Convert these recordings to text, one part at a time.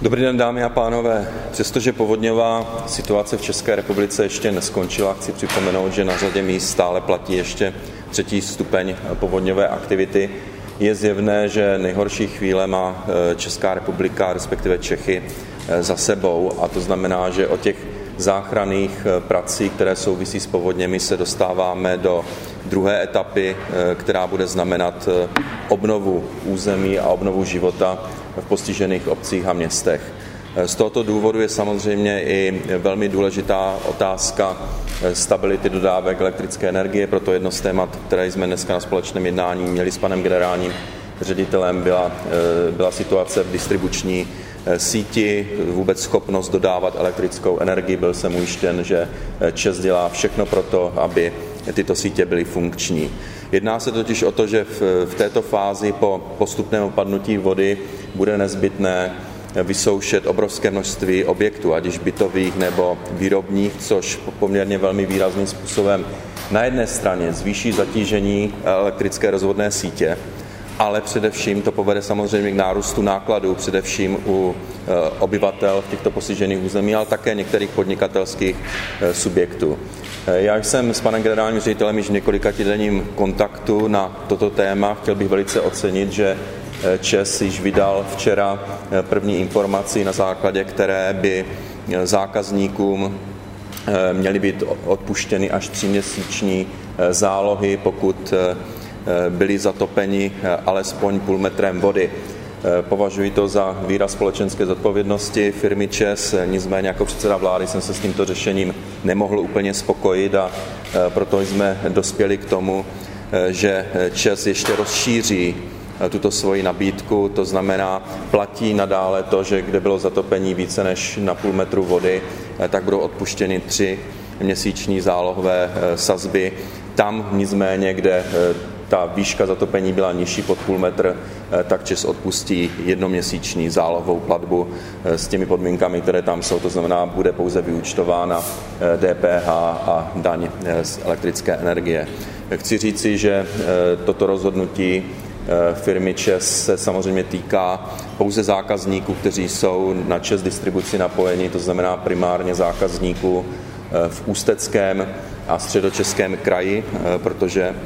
Dobrý den, dámy a pánové. Přestože povodňová situace v České republice ještě neskončila, chci připomenout, že na řadě míst stále platí ještě 3. stupeň povodňové aktivity. Je zjevné, že nejhorší chvíle má Česká republika, respektive Čechy, za sebou, a to znamená, že o těch záchranných prací, které souvisí s povodněmi, se dostáváme do druhé etapy, která bude znamenat obnovu území a obnovu života v postižených obcích a městech. Z tohoto důvodu je samozřejmě i velmi důležitá otázka stability dodávek elektrické energie, proto jedno z témat, které jsme dneska na společném jednání měli s panem generálním ředitelem, byla situace v distribuční síti, vůbec schopnost dodávat elektrickou energii. Byl jsem ujištěn, že ČEZ dělá všechno pro to, aby tyto sítě byly funkční. Jedná se totiž o to, že v této fázi po postupném opadnutí vody bude nezbytné vysoušet obrovské množství objektů, ať již bytových nebo výrobních, což poměrně velmi výrazným způsobem na jedné straně zvýší zatížení elektrické rozvodné sítě, ale především to povede samozřejmě k nárůstu nákladů, především u obyvatel v těchto postižených území, ale také některých podnikatelských subjektů. Já jsem s panem generálním ředitelem již v několika týdenním kontaktu na toto téma. Chtěl bych velice ocenit, že ČEZ již vydal včera první informaci, na základě které by zákazníkům měly být odpuštěny až 3měsíční zálohy, pokud byli zatopeni alespoň půl metrem vody. Považuji to za výraz společenské zodpovědnosti firmy ČEZ, nicméně jako předseda vlády jsem se s tímto řešením nemohl úplně spokojit a proto jsme dospěli k tomu, že ČEZ ještě rozšíří tuto svoji nabídku, to znamená platí nadále to, že kde bylo zatopení více než na půl metru vody, tak budou odpuštěny 3měsíční zálohové sazby. Tam nicméně, kde ta výška zatopení byla nižší pod půl metr, tak ČEZ odpustí jednoměsíční zálohovou platbu s těmi podmínkami, které tam jsou, to znamená, bude pouze vyúčtována DPH a daň z elektrické energie. Chci říci, že toto rozhodnutí firmy ČEZ se samozřejmě týká pouze zákazníků, kteří jsou na ČEZ distribuci napojeni, to znamená primárně zákazníků v Ústeckém a Středočeském kraji, protože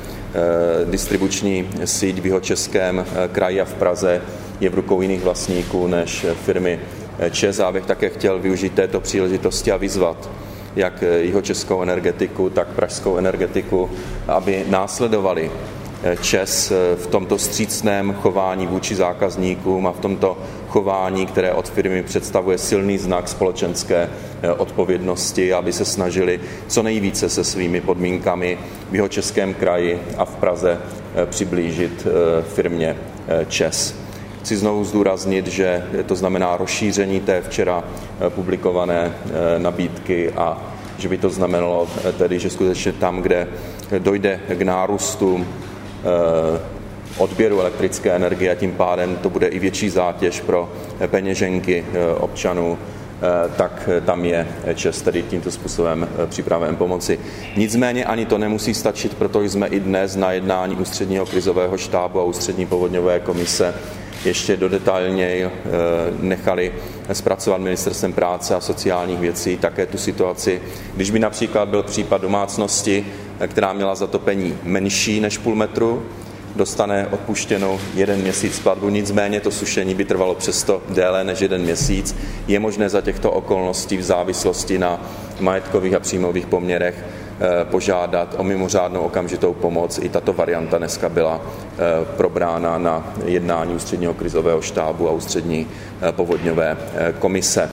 distribuční síť v Jihočeském kraji a v Praze je v rukou jiných vlastníků než firmy ČEZ. Já bych také chtěl využít této příležitosti a vyzvat jak jihočeskou energetiku, tak pražskou energetiku, aby následovali ČEZ v tomto vstřícném chování vůči zákazníkům a v tomto chování, které od firmy představuje silný znak společenské odpovědnosti, aby se snažili co nejvíce se svými podmínkami v Jihočeském kraji a v Praze přiblížit firmě ČEZ. Chci znovu zdůraznit, že to znamená rozšíření té včera publikované nabídky a že by to znamenalo tedy, že skutečně tam, kde dojde k nárůstu odběru elektrické energie a tím pádem to bude i větší zátěž pro peněženky občanů, tak tam je ČEZ tedy tímto způsobem připraven pomoci. Nicméně ani to nemusí stačit, protože jsme i dnes na jednání Ústředního krizového štábu a Ústřední povodňové komise ještě dodetailněji nechali zpracovat Ministerstvem práce a sociálních věcí také tu situaci, když by například byl případ domácnosti, která měla zatopení menší než půl metru, dostane odpuštěnou 1 měsíc platbu, nicméně to sušení by trvalo přesto déle než 1 měsíc. Je možné za těchto okolností v závislosti na majetkových a příjmových poměrech požádat o mimořádnou okamžitou pomoc. I tato varianta dneska byla probrána na jednání Ústředního krizového štábu a Ústřední povodňové komise.